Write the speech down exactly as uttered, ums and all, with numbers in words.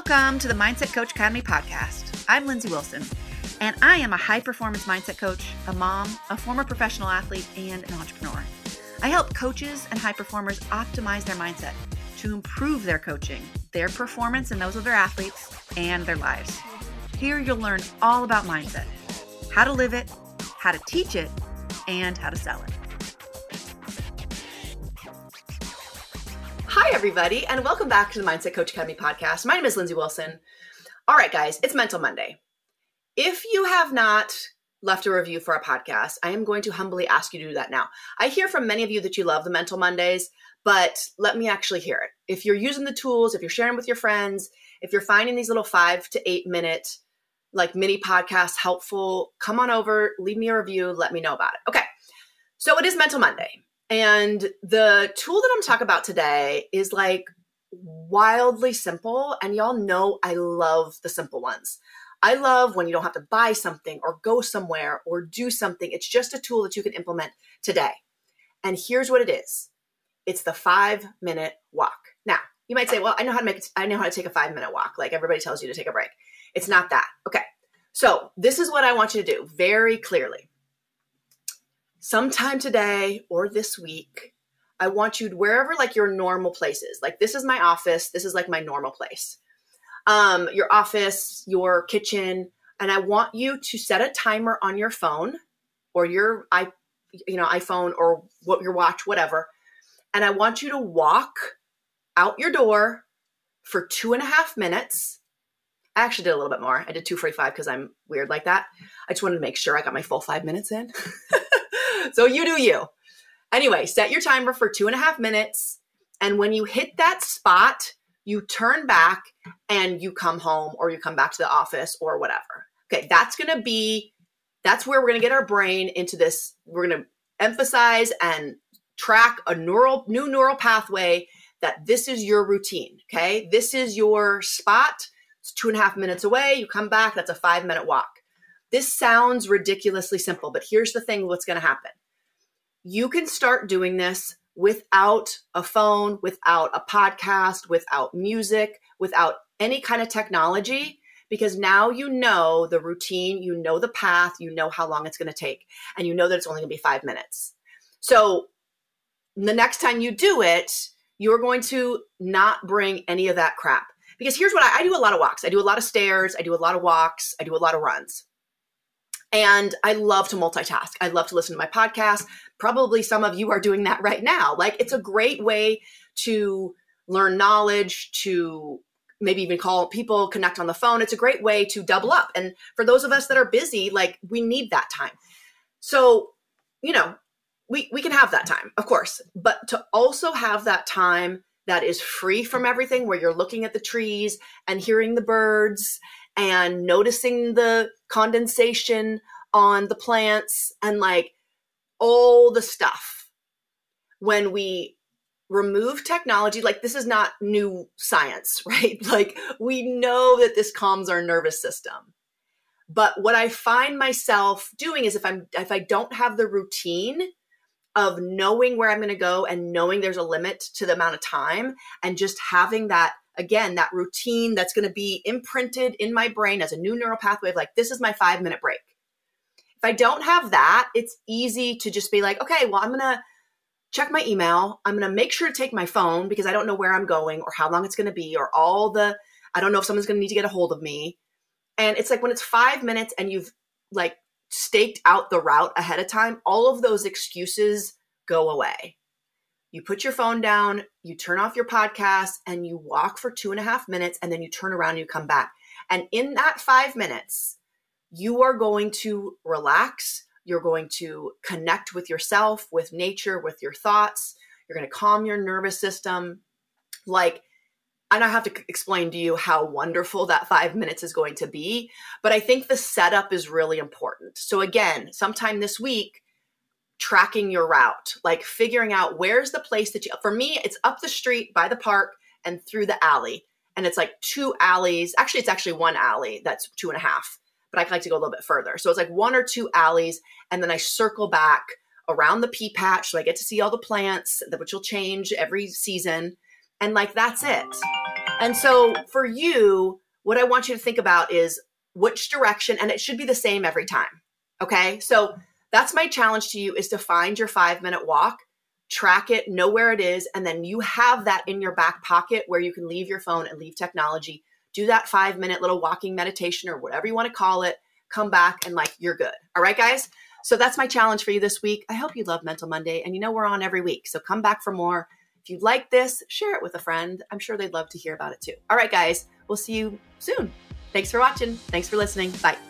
Welcome to the Mindset Coach Academy podcast. I'm Lindsay Wilson, and I am a high-performance mindset coach, a mom, a former professional athlete, and an entrepreneur. I help coaches and high performers optimize their mindset to improve their coaching, their performance, and those of their athletes, and their lives. Here you'll learn all about mindset, how to live it, how to teach it, and how to sell it. Hi, everybody, and welcome back to the Mindset Coach Academy podcast. My name is Lindsay Wilson. All right, guys, it's Mental Monday. If you have not left a review for our podcast, I am going to humbly ask you to do that now. I hear from many of you that you love the Mental Mondays, but let me actually hear it. If you're using the tools, if you're sharing with your friends, if you're finding these little five to eight minute like mini podcasts helpful, come on over, leave me a review, let me know about it. Okay, so it is Mental Monday. And the tool that I'm talking about today is like wildly simple. And y'all know I love the simple ones. I love when you don't have to buy something or go somewhere or do something. It's just a tool that you can implement today. And here's what it is. It's the five minute walk. Now, you might say, well, I know how to make it. I know how to take a five minute walk. Like everybody tells you to take a break. It's not that. Okay. So this is what I want you to do very clearly. Sometime today or this week, I want you to, wherever like your normal place is, like this is my office. This is like my normal place. Um, your office, your kitchen. And I want you to set a timer on your phone or your i, you know, iPhone or what your watch, whatever. And I want you to walk out your door for two and a half minutes. I actually did a little bit more. I did two forty-five because I'm weird like that. I just wanted to make sure I got my full five minutes in. So you do you. Anyway, set your timer for two and a half minutes. And when you hit that spot, you turn back and you come home or you come back to the office or whatever. Okay, that's going to be, that's where we're going to get our brain into this. We're going to emphasize and track a neural, new neural pathway that this is your routine. Okay, this is your spot. It's two and a half minutes away. You come back. That's a five minute walk. This sounds ridiculously simple, but here's the thing, what's going to happen. You can start doing this without a phone, without a podcast, without music, without any kind of technology, because now you know the routine, you know the path, you know how long it's going to take, and you know that it's only going to be five minutes. So the next time you do it, you're going to not bring any of that crap. Because here's what I, I do a lot of walks. I do a lot of stairs. I do a lot of walks. I do a lot of runs. And I love to multitask. I love to listen to my podcast. Probably some of you are doing that right now. Like it's a great way to learn knowledge, to maybe even call people, connect on the phone. It's a great way to double up. And for those of us that are busy, like we need that time. So, you know, we, we can have that time, of course, but to also have that time that is free from everything, where you're looking at the trees and hearing the birds and noticing the condensation on the plants and like all the stuff. When we remove technology, like this is not new science, right? Like we know that this calms our nervous system. But what I find myself doing is if I'm, if I don't have the routine of knowing where I'm going to go and knowing there's a limit to the amount of time and just having that, again, that routine that's going to be imprinted in my brain as a new neural pathway of like, this is my five minute break. If I don't have that, it's easy to just be like, okay, well, I'm going to check my email. I'm going to make sure to take my phone because I don't know where I'm going or how long it's going to be or all the, I don't know if someone's going to need to get a hold of me. And it's like when it's five minutes and you've like staked out the route ahead of time, all of those excuses go away. You put your phone down, you turn off your podcast, and you walk for two and a half minutes, and then you turn around and you come back. And in that five minutes, you are going to relax. You're going to connect with yourself, with nature, with your thoughts. You're going to calm your nervous system. Like, I don't have to explain to you how wonderful that five minutes is going to be, but I think the setup is really important. So again, sometime this week, tracking your route, like figuring out where's the place that you, for me, it's up the street by the park and through the alley. And it's like two alleys. Actually, it's actually one alley that's two and a half, but I like to go a little bit further. So it's like one or two alleys. And then I circle back around the pea patch. So I get to see all the plants, which will change every season. And like, that's it. And so for you, what I want you to think about is which direction, and it should be the same every time. Okay. So that's my challenge to you, is to find your five minute walk, track it, know where it is. And then you have that in your back pocket where you can leave your phone and leave technology, do that five minute little walking meditation or whatever you want to call it, come back and like, you're good. All right, guys. So that's my challenge for you this week. I hope you love Mental Monday, and you know, we're on every week. So come back for more. If you like this, share it with a friend. I'm sure they'd love to hear about it too. All right, guys, we'll see you soon. Thanks for watching. Thanks for listening. Bye.